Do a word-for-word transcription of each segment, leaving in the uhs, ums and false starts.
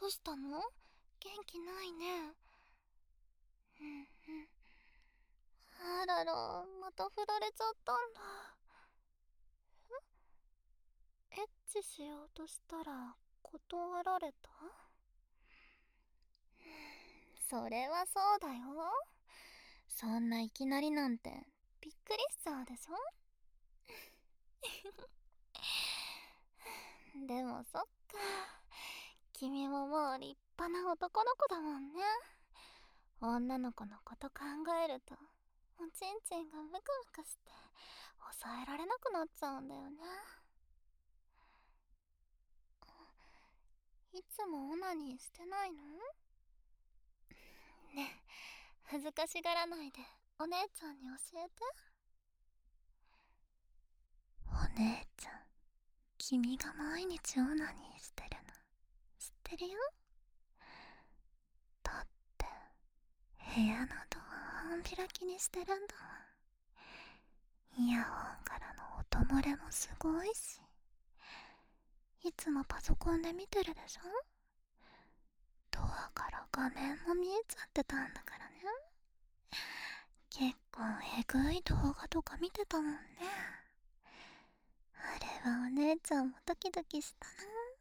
うしたの？元気ないね。うんうん。あらら、また振られちゃったんだ。エッチしようとしたら断られた？それはそうだよ。そんないきなりなんてびっくりしちゃうでしょ。でもそっか、君ももう立派な男の子だもんね。女の子のこと考えるとおちんちんがムクムクして抑えられなくなっちゃうんだよね。いつもオナニーしてないの？ねえ、恥ずかしがらないでお姉ちゃんに教えて。お姉ちゃん、君が毎日オナニーしてるの知ってるよ。だって部屋のドア半開きにしてるんだもん。イヤホンからの音漏れもすごいし、いつもパソコンで見てるでしょ。ドアから画面も見えちゃってたんだからね。結構えぐい動画とか見てたもんね。あれはお姉ちゃんもドキドキしたな。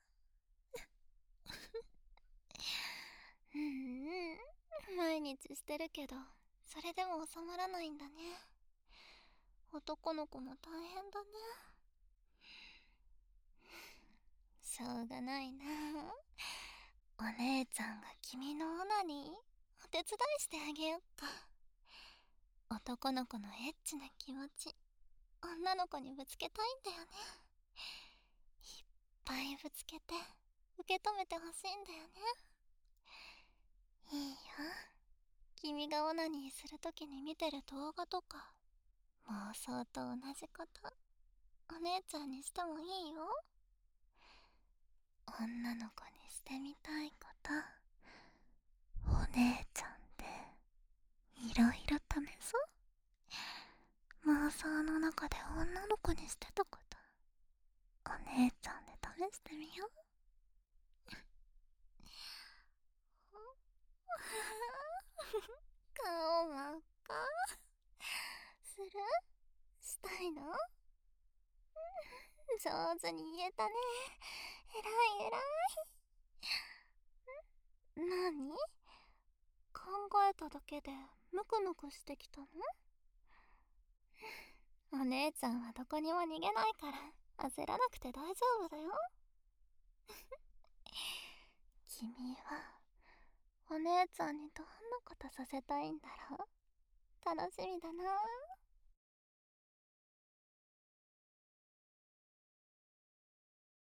うんうん、毎日してるけどそれでも収まらないんだね。男の子も大変だね。しょうがないな。お姉ちゃんが君のオナニーお手伝いしてあげよっか。男の子のエッチな気持ち女の子にぶつけたいんだよね。いっぱいぶつけて受け止めてほしいんだよね。いいよ、君がオナニーするときに見てる動画とか妄想と同じことお姉ちゃんにしてもいいよ。女の子にしてみたいこと、お姉ちゃんでいろいろ試そう。妄想の中で女の子にしてたこと、お姉ちゃんで試してみよう。顔真っ赤する？したいの？上手に言えたね。えらいえらい。なに？考えただけでムクムクしてきたの？お姉ちゃんはどこにも逃げないから焦らなくて大丈夫だよ。君はお姉ちゃんにどんなことさせたいんだろう。楽しみだな。